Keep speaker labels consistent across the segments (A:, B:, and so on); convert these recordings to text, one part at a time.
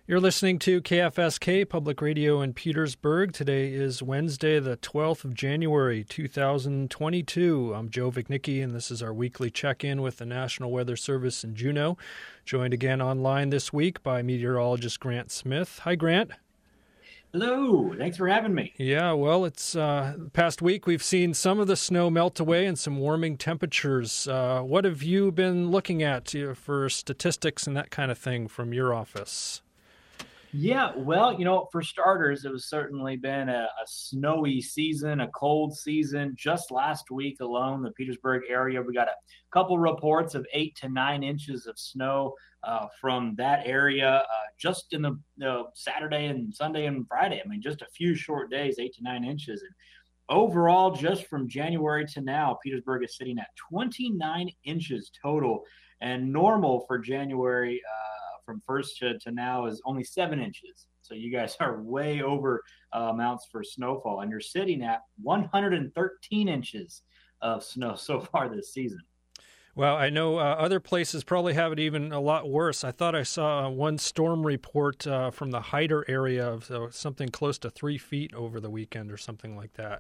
A: You're listening to KFSK Public Radio in Petersburg. Today is Wednesday, the 12th of January, 2022. I'm Joe Vichnicki, and this is our weekly check-in with the National Weather Service in Juneau. Joined again online this week by meteorologist Grant Smith. Hi, Grant.
B: Hello. Thanks for having me.
A: Yeah, well, it's the past week we've seen some of the snow melt away and some warming temperatures. What have you been looking at for statistics and that kind of thing from your office?
B: Yeah, well, for starters, it was certainly been a snowy season, a cold season. Just last week alone, the Petersburg area, we got a couple reports of 8 to 9 inches of snow from that area just in the Saturday and Sunday and Friday. I mean, just a few short days, 8 to 9 inches. And overall, just from January to now, Petersburg is sitting at 29 inches total. And normal for January from first to now is only 7 inches. So you guys are way over amounts for snowfall. And you're sitting at 113 inches of snow so far this season.
A: Well, I know other places probably have it even a lot worse. I thought I saw one storm report from the Hyder area of something close to 3 feet over the weekend or something like that.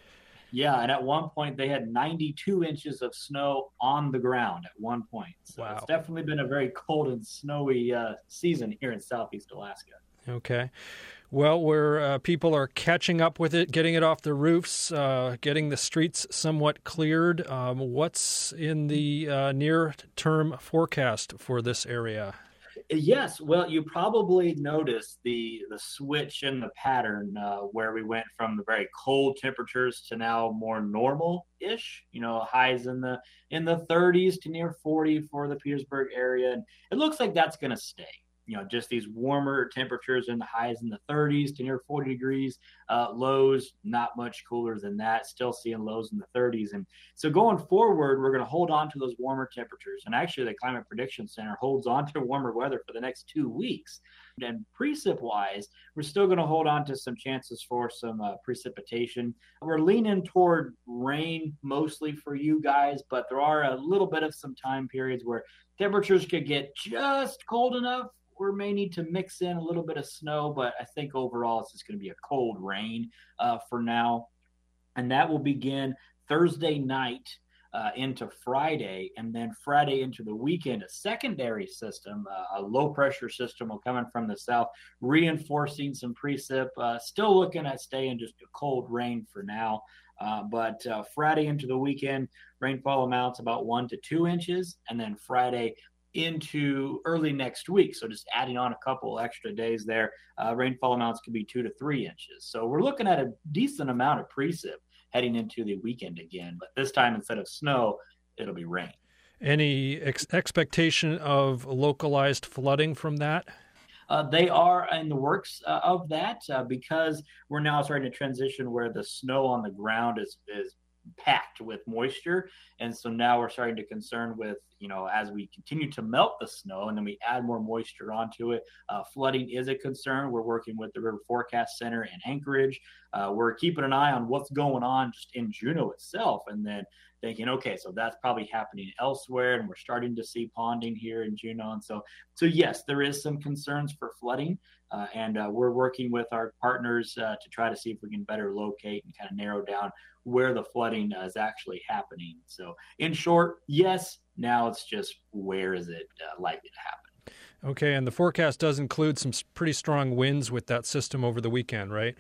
B: Yeah, and at one point they had 92 inches of snow on the ground at one point. So
A: Wow.
B: It's definitely been a very cold and snowy season here in Southeast Alaska.
A: Okay. Well, where people are catching up with it, getting it off the roofs, getting the streets somewhat cleared, what's in the near-term forecast for this area?
B: Yes, well, you probably noticed the switch in the pattern where we went from the very cold temperatures to now more normal-ish. Highs in the 30s to near 40 for the Petersburg area, and it looks like that's going to stay. Just these warmer temperatures and the highs in the 30s to near 40 degrees, lows not much cooler than that, still seeing lows in the 30s. And so going forward, we're going to hold on to those warmer temperatures. And actually, the Climate Prediction Center holds on to warmer weather for the next 2 weeks. And precip-wise, we're still going to hold on to some chances for some precipitation. We're leaning toward rain mostly for you guys, but there are a little bit of some time periods where temperatures could get just cold enough. We may need to mix in a little bit of snow, but I think overall it's just going to be a cold rain for now. And that will begin Thursday night into Friday, and then Friday into the weekend. A secondary system, a low-pressure system will come in from the south, reinforcing some precip. Still looking at staying just a cold rain for now. But Friday into the weekend, rainfall amounts about 1 to 2 inches, and then Friday into early next week, so just adding on a couple extra days there, rainfall amounts could be 2 to 3 inches. So we're looking at a decent amount of precip heading into the weekend again, but this time instead of snow, it'll be rain.
A: Any expectation of localized flooding from that?
B: They are in the works of that because we're now starting to transition where the snow on the ground is packed with moisture. And so now we're starting to concern with, as we continue to melt the snow and then we add more moisture onto it, flooding is a concern. We're working with the River Forecast Center in Anchorage. We're keeping an eye on what's going on just in Juneau itself, and then thinking, okay, so that's probably happening elsewhere, and we're starting to see ponding here in Juneau. And so yes, there is some concerns for flooding, and we're working with our partners to try to see if we can better locate and kind of narrow down where the flooding is actually happening. So in short, yes, now it's just where is it likely to happen.
A: Okay, and the forecast does include some pretty strong winds with that system over the weekend, right?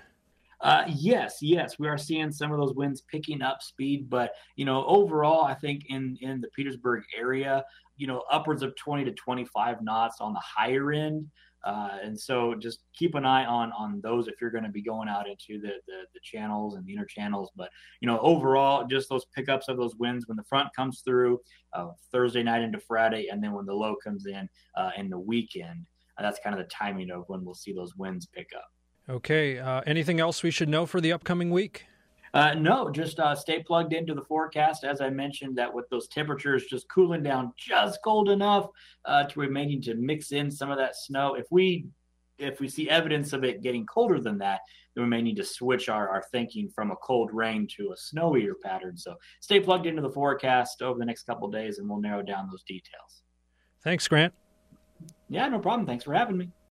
B: Yes, we are seeing some of those winds picking up speed, but overall, I think in the Petersburg area, upwards of 20 to 25 knots on the higher end. And so just keep an eye on those if you're going to be going out into the channels and the inner channels. But, overall, just those pickups of those winds when the front comes through Thursday night into Friday, and then when the low comes in the weekend, that's kind of the timing of when we'll see those winds pick up.
A: Okay. Anything else we should know for the upcoming week?
B: No, just stay plugged into the forecast. As I mentioned, that with those temperatures just cooling down just cold enough to remaining to mix in some of that snow. If we see evidence of it getting colder than that, then we may need to switch our thinking from a cold rain to a snowier pattern. So stay plugged into the forecast over the next couple of days, and we'll narrow down those details.
A: Thanks, Grant.
B: Yeah, no problem. Thanks for having me.